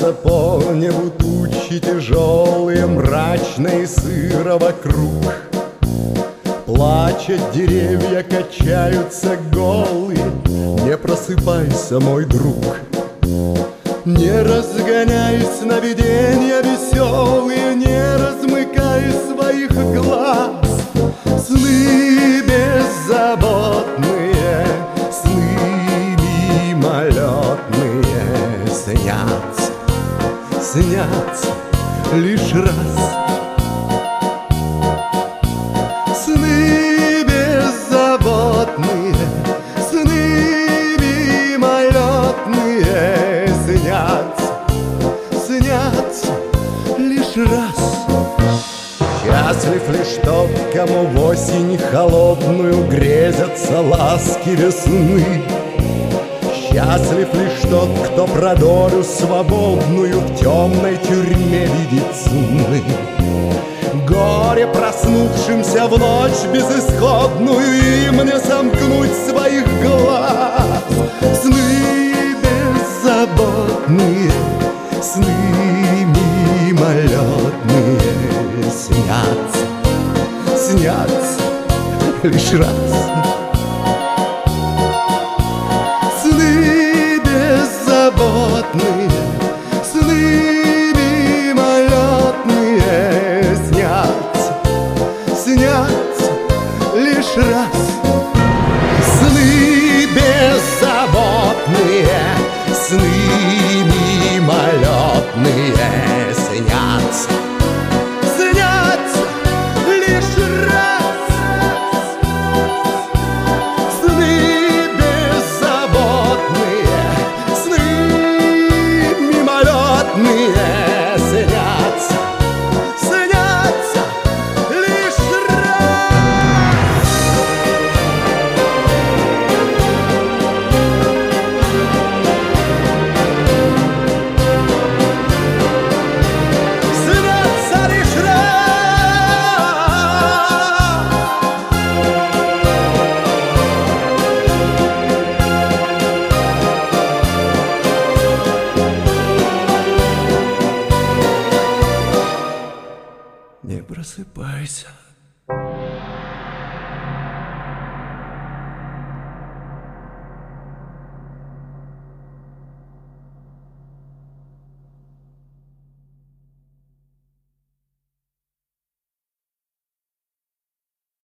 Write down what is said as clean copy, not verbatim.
Стелятся по небу тучи тяжелые, мрачные, сыро вокруг. Плачут деревья, качаются голые. Не просыпайся, мой друг. Не разгоняй сновидения веселые, не размыкай своих глаз. Сны беззаботные, сны мимолетные снятся, снятся лишь раз. Сны беззаботные, сны мимолетные снятся, снятся лишь раз. Счастлив лишь тот, кому в осень холодную грезятся ласки весны. Счастлив лишь тот, кто про долю свободную в темной тюрьме видит сны. Горе проснувшимся в ночь безысходную им не сомкнуть своих глаз. Сны беззаботные, сны мимолетные снятся, снятся лишь раз. Сны беззаботные, сны мимолетные снятся, снятся лишь раз. Сны беззаботные, сны